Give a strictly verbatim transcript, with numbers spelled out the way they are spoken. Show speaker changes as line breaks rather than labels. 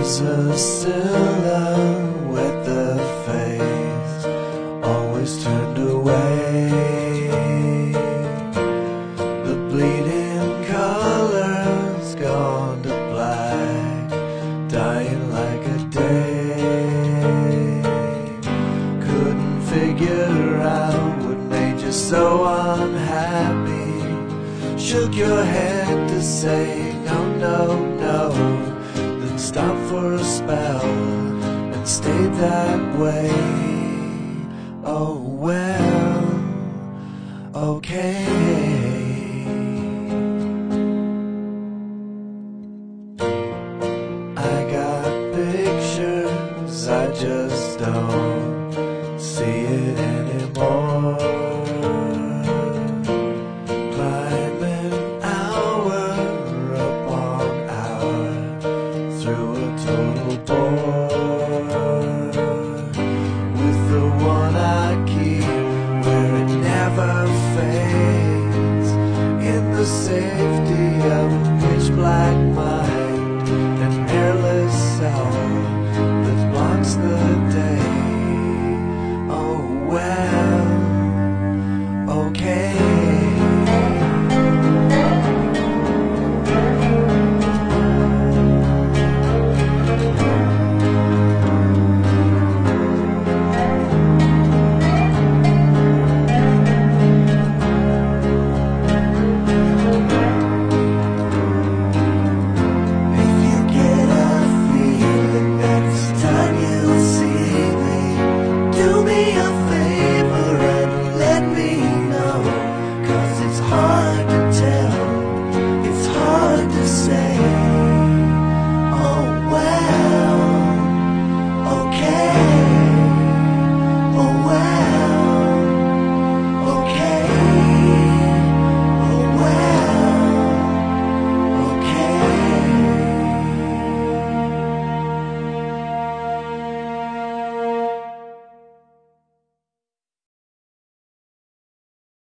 was a silhouette, the face always turned away. The bleeding colors gone to black, dying like a day. Couldn't figure out what made you so unhappy. Shook your head to say no, no, no, then stopped for a spell and stayed that way. Oh well, okay. I got pictures, I just don't see it anymore. Climbing hour upon hour through a total bore.